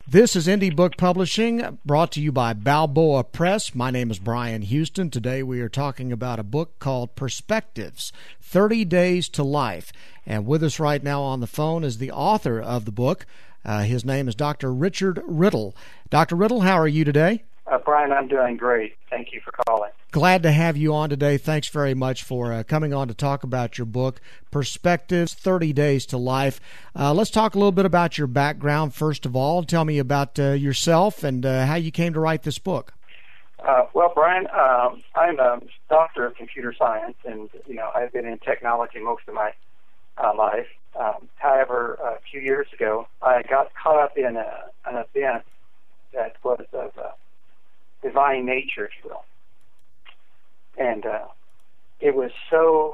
This is Indie Book Publishing, brought to you by Balboa Press. My name is Brian Houston. Today we are talking about a book called Perspectives, 30 Days to Life. And with us right now on the phone is the author of the book. His name is Dr. Richard Riddle. Dr. Riddle, how are you today? Brian, I'm doing great. Thank you for calling. Glad to have you on today. Thanks very much for coming on to talk about your book, Perspectives, 30 Days to Life. Let's talk a little bit about your background, first of all. Tell me about yourself and how you came to write this book. Well, Brian, I'm a doctor of computer science, and, I've been in technology most of my life. However, a few years ago, I got caught up in an event that was of divine nature, if you will. And it was so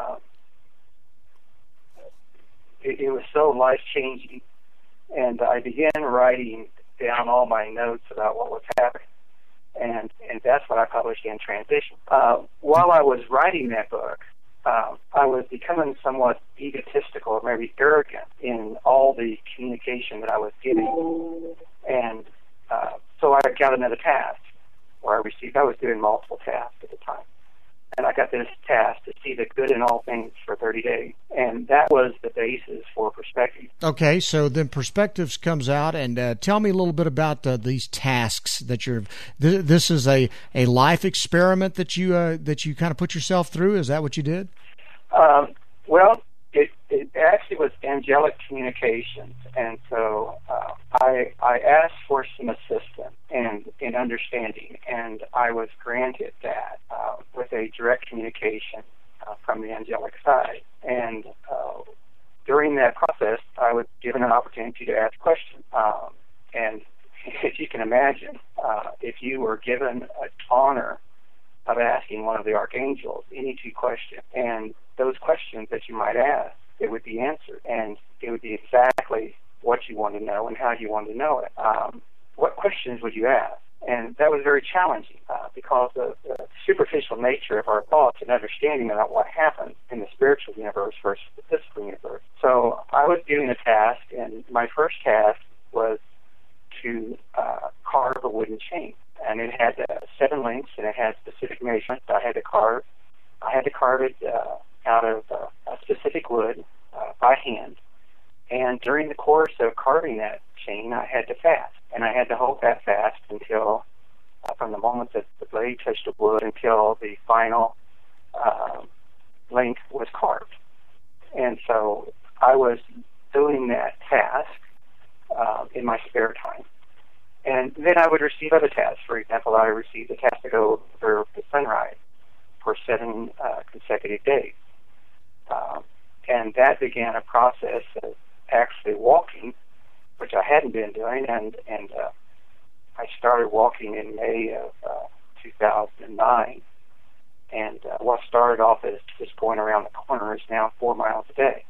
life-changing. And I began writing down all my notes about what was happening. And that's what I published in Transition. While I was writing that book, I was becoming somewhat egotistical or maybe arrogant in all the communication that I was giving. And so I got another task where I was doing multiple tasks at the time. And I got this task to see the good in all things for 30 days. And that was the basis for Perspectives. Okay, so then Perspectives comes out, and tell me a little bit about these tasks that this is a life experiment that you kind of put yourself through. Is that what you did? Well, it actually was angelic communications, and so I asked for some assistance and in understanding, and I was granted that with a direct communication from the angelic side. And during that process, I was given an opportunity to ask questions. And if you can imagine, if you were given an honor of asking one of the archangels any two questions, and those questions that you might ask, it would be answered, and it would be exactly what you want to know and how you want to know it. What questions would you ask? And that was very challenging because of the superficial nature of our thoughts and understanding about what happens in the spiritual universe versus the physical universe. So I was doing a task, and my first task was to carve a wooden chain. And it had 7 links, and it had specific measurements. I had to carve it out of a specific wood by hand. And during the course of carving that chain, I had to fast. And I had to hold that fast until, from the moment that the blade touched the wood until the final link was carved. And so I was doing that task in my spare time. And then I would receive other tasks. For example, I received a task to go observe the sunrise for 7 consecutive days. And that began a process of actually walking, which I hadn't been doing, and I started walking in May of 2009. And what started off as just going around the corner is now 4 miles a day.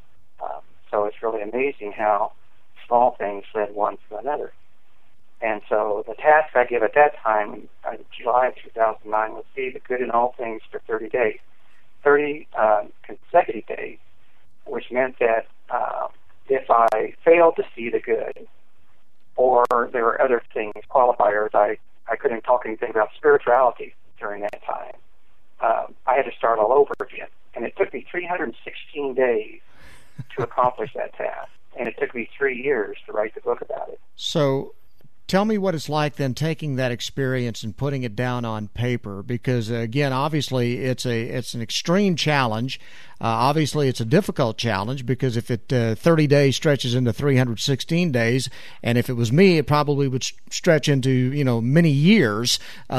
So it's really amazing how small things led one to another. And so the task I gave at that time, in July of 2009, was see the good in all things for 30 days. 30 consecutive days, which meant that if I failed to see the good, or there were other things, qualifiers, I couldn't talk anything about spirituality during that time, I had to start all over again. And it took me 316 days to accomplish that task. And it took me 3 years to write the book about it. So tell me what it's like then taking that experience and putting it down on paper, because again, obviously it's an extreme challenge. Obviously it's a difficult challenge, because if it 30 days stretches into 316 days, and if it was me, it probably would stretch into many years.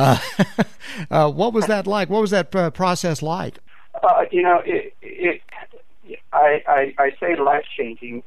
What was that like? What was that process like? I say life-changing.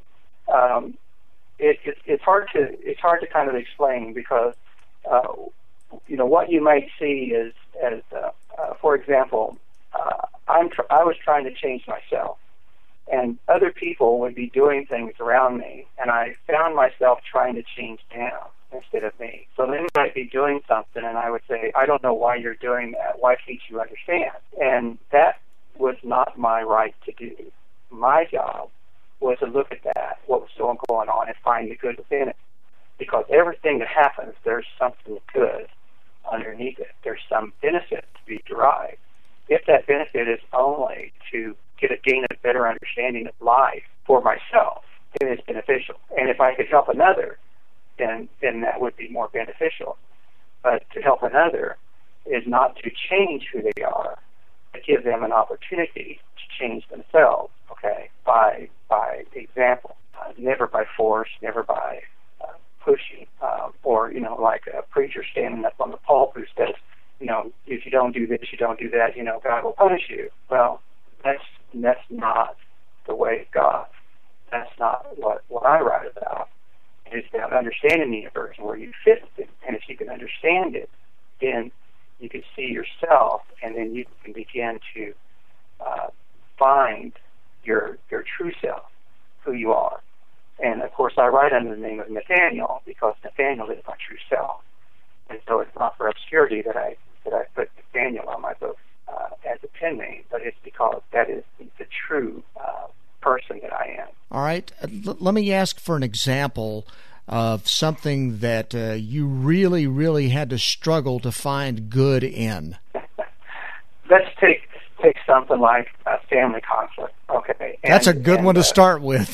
It's hard to kind of explain, because what you might see is for example, I was trying to change myself, and other people would be doing things around me, and I found myself trying to change them instead of me. So they might be doing something, and I would say, I don't know why you're doing that. Why can't you understand? And that was not my right to do. My job was to look at that, what was going on, and find the good within it. because everything that happens, there's something good underneath it. There's some benefit to be derived. If that benefit is only to gain a better understanding of life for myself, then it's beneficial. And if I could help another, then that would be more beneficial. But to help another is not to change who they are, but give them an opportunity to change themselves, okay, by example, never by force, never by pushing, or, like a preacher standing up on the pulpit who says, if you don't do this, you don't do that, God will punish you. Well, that's not the way of God. That's not what I write about. It's about understanding the universe and where you fit it. And if you can understand it, then you can see yourself, and then you can begin to find your true self, who you are. And of course, I write under the name of Nathaniel because Nathaniel is my true self. And so it's not for obscurity that I put Nathaniel on my book as a pen name, but it's because that is the true person that I am. All right. Let me ask for an example of something that you really, really had to struggle to find good in. Let's take something like family conflict. Okay, that's a good one to start with.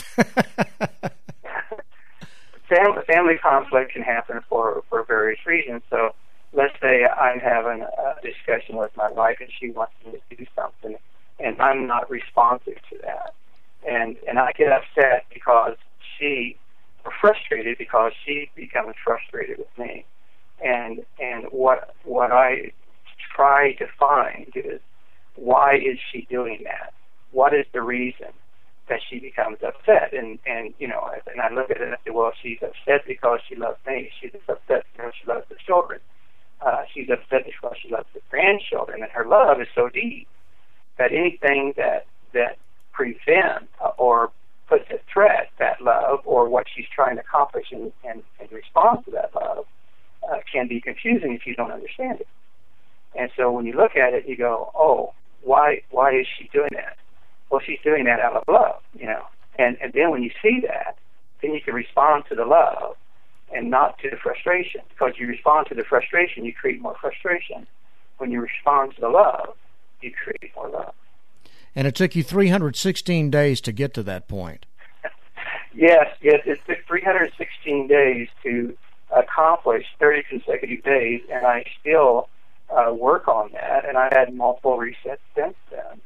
Family conflict can happen for various reasons. So let's say I'm having a discussion with my wife and she wants me to do something, and I'm not responsive to that, and I get upset because frustrated because she becomes frustrated with me, and what I try to find is, why is she doing that? What is the reason that she becomes upset? And I look at it and I say, well, she's upset because she loves me. She's upset because she loves the children. She's upset because she loves the grandchildren, and her love is so deep that anything that prevents or puts at threat that love or what she's trying to accomplish in response to that love can be confusing if you don't understand it. And so when you look at it, you go, oh, why is she doing that? Well, she's doing that out of love, And then when you see that, then you can respond to the love and not to the frustration. Because you respond to the frustration, you create more frustration. When you respond to the love, you create more love. And it took you 316 days to get to that point. Yes, it took 316 days to accomplish 30 consecutive days, and I still work on that, and I've had multiple resets since then.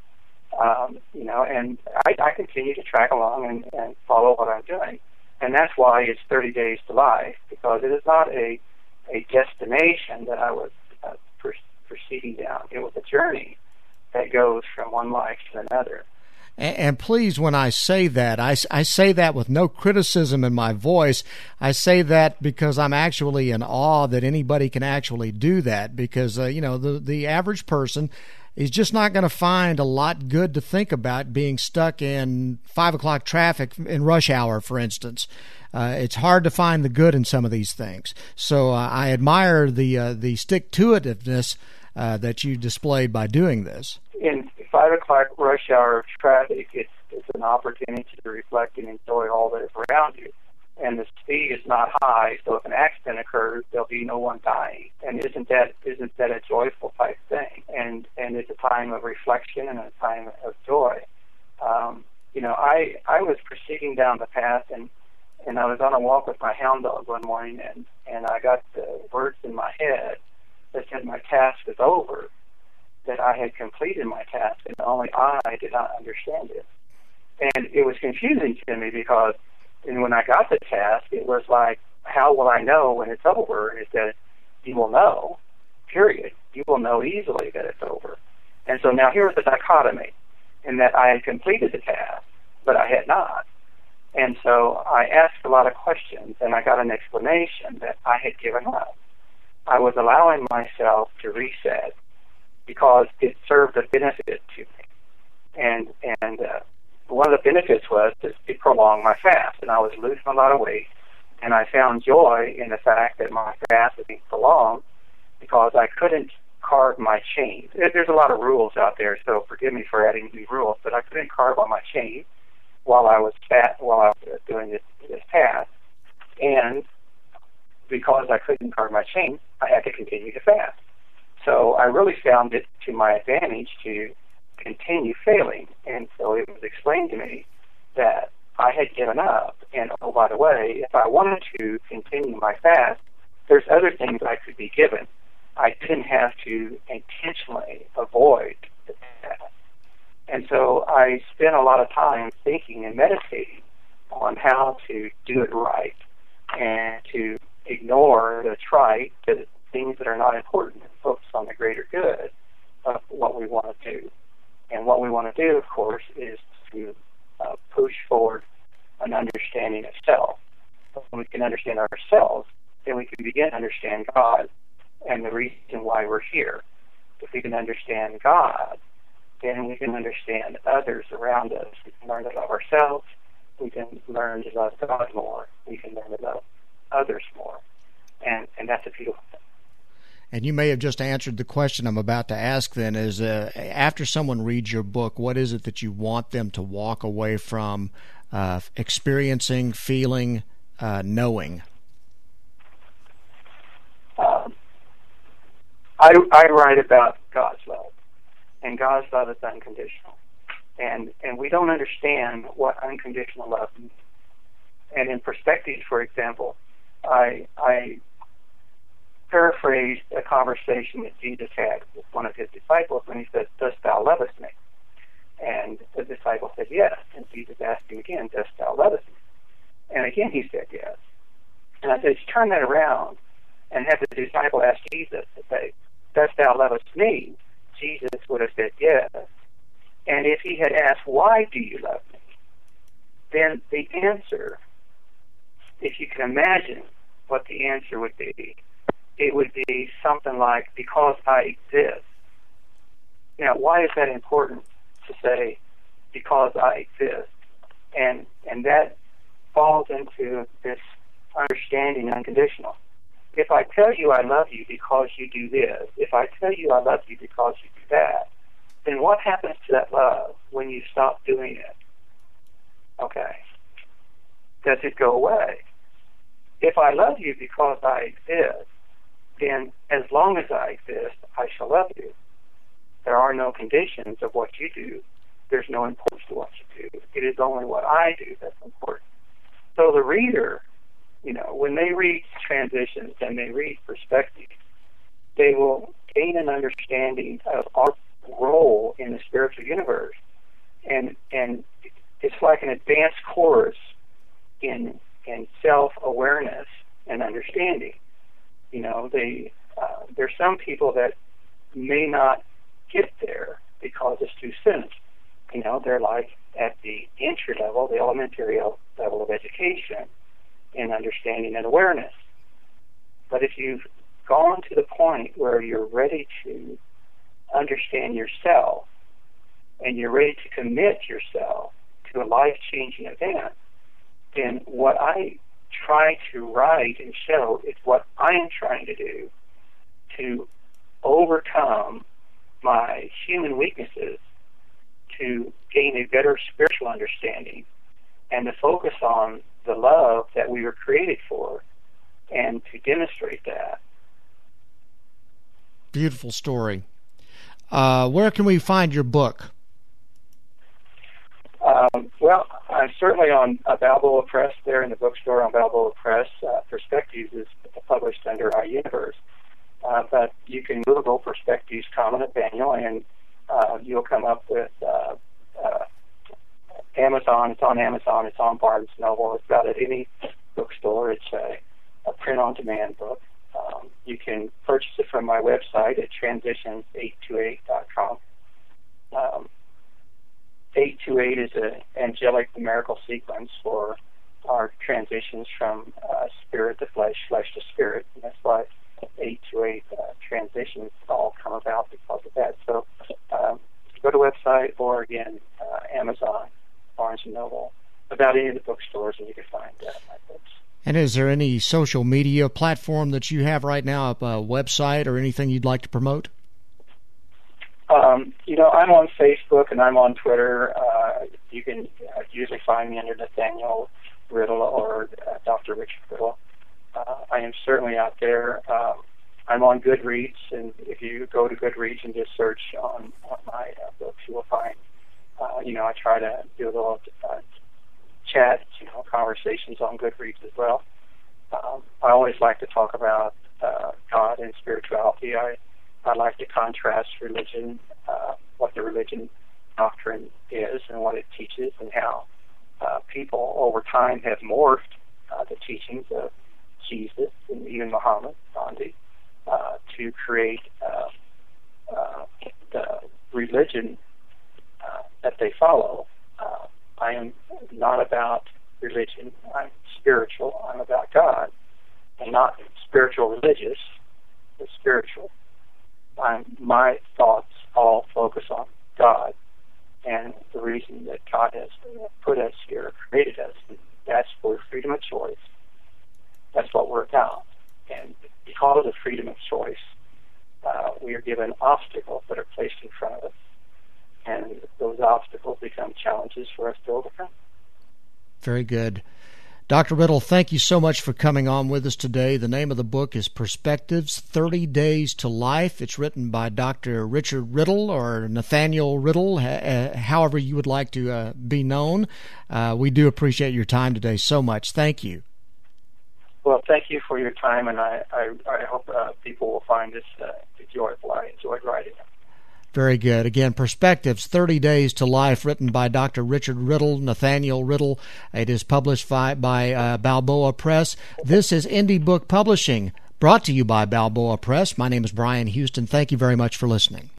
And I continue to track along and follow what I'm doing. And that's why it's 30 days to life, because it is not a destination that I was proceeding down. It was a journey that goes from one life to another. And please, when I say that, I say that with no criticism in my voice. I say that because I'm actually in awe that anybody can actually do that, because, the average person is just not going to find a lot good to think about being stuck in 5 o'clock traffic in rush hour, for instance. It's hard to find the good in some of these things. So I admire the stick-to-itiveness that you displayed by doing this. In 5 o'clock rush hour traffic, it's an opportunity to reflect and enjoy all that is around you. And the speed is not high, so if an accident occurs, there'll be no one dying. And isn't that a joyful type thing? And it's a time of reflection and a time of joy. I was proceeding down the path, and I was on a walk with my hound dog one morning, and I got the words in my head that said my task is over, that I had completed my task, and only I did not understand it. And it was confusing to me because when I got the task, it was like, how will I know when it's over? And it said, you will know, period. You will know easily that it's over. And so now here's the dichotomy, in that I had completed the task, but I had not. And so I asked a lot of questions, and I got an explanation that I had given up. I was allowing myself to reset because it served a benefit to me. And one of the benefits was to prolong my fast, and I was losing a lot of weight, and I found joy in the fact that my fast was being prolonged because I couldn't carve my chain. There's a lot of rules out there, so forgive me for adding new rules, but I couldn't carve on my chain while I was doing this task, and because I couldn't carve my chain, I had to continue to fast. So I really found it to my advantage to continue failing. And so it was explained to me that I had given up. And, oh, by the way, if I wanted to continue my fast, there's other things I could be given. I didn't have to intentionally avoid the fast. And so I spent a lot of time thinking and meditating on how to do it right and to ignore the trite, the things that are not important, and focus on the greater good of what we want to do. And what we want to do, of course, is to push forward an understanding of self. When we can understand ourselves, then we can begin to understand God and the reason why we're here. If we can understand God, then we can understand others around us. We can learn to love ourselves. We can learn to love God more. We can learn to love others more. And that's a beautiful thing. And you may have just answered the question I'm about to ask then, is after someone reads your book, what is it that you want them to walk away from experiencing, feeling, knowing? I write about God's love, and God's love is unconditional. And we don't understand what unconditional love means. And in Perspectives, for example, I paraphrased a conversation that Jesus had with one of his disciples when he said, "Dost thou lovest me?" And the disciple said, "Yes." And Jesus asked him again, "Dost thou lovest me?" And again he said, "Yes." And I said, turn that around and have the disciple ask Jesus to say, "Dost thou lovest me?" Jesus would have said, "Yes." And if he had asked, "Why do you love me?" then the answer, if you can imagine what the answer would be, it would be something like, "Because I exist." Now, why is that important to say, "Because I exist"? And that falls into this understanding unconditional. If I tell you I love you because you do this, if I tell you I love you because you do that, then what happens to that love when you stop doing it? Okay. Does it go away? If I love you because I exist, then as long as I exist, I shall love you. There are no conditions of what you do. There's no importance to what you do. It is only what I do that's important. So the reader, when they read Transitions and they read Perspectives, they will gain an understanding of our role in the spiritual universe. And it's like an advanced course in self-awareness and understanding. There's some people that may not get there because it's too soon. They're like at the entry level, the elementary level of education in understanding and awareness. But if you've gone to the point where you're ready to understand yourself and you're ready to commit yourself to a life-changing event, then what I try to write and show is what I am trying to do to overcome my human weaknesses, to gain a better spiritual understanding, and to focus on the love that we were created for, and to demonstrate that. Beautiful story. Where can we find your book? Well, I'm certainly on Balboa Press there in the bookstore on Balboa Press. Perspectives is published under iUniverse. But you can Google Perspectives, Nathaniel, and you'll come up with Amazon. It's on Amazon. It's on Barnes & Noble. It's about at any bookstore. It's a print-on-demand book. You can purchase it from my website at transitions828.com. 828 is an angelic numerical sequence for our transitions from spirit to flesh, flesh to spirit. And that's why 828 transitions all come about because of that. So go to the website or, again, Amazon, Barnes & Noble, about any of the bookstores, and you can find my books. And is there any social media platform that you have right now, a website or anything you'd like to promote? I'm on Facebook and I'm on Twitter. You can usually find me under Nathaniel Riddle or Dr. Richard Riddle. I am certainly out there. I'm on Goodreads, and if you go to Goodreads and just search on my books, you will find, I try to do a little chat, conversations on Goodreads as well. I always like to talk about God and spirituality. I like to contrast religion, what the religion doctrine is and what it teaches, and how people over time have morphed the teachings of Jesus and even Muhammad, Gandhi, to create the religion that they follow. I am not about religion. I'm spiritual. I'm about God. I'm not spiritual religious, but spiritual. My thoughts all focus on God and the reason that God has put us here, created us. That's for freedom of choice. That's what we're about. And because of freedom of choice, we are given obstacles that are placed in front of us. And those obstacles become challenges for us to overcome. Very good. Dr. Riddle, thank you so much for coming on with us today. The name of the book is Perspectives, 30 Days to Life. It's written by Dr. Richard Riddle or Nathaniel Riddle, however you would like to be known. We do appreciate your time today so much. Thank you. Well, thank you for your time, and I hope people will find this enjoyable. I enjoyed writing it. Very good. Again, Perspectives, 30 Days to Life, written by Dr. Richard Riddle, Nathaniel Riddle. It is published by Balboa Press. This is Indie Book Publishing, brought to you by Balboa Press. My name is Brian Houston. Thank you very much for listening.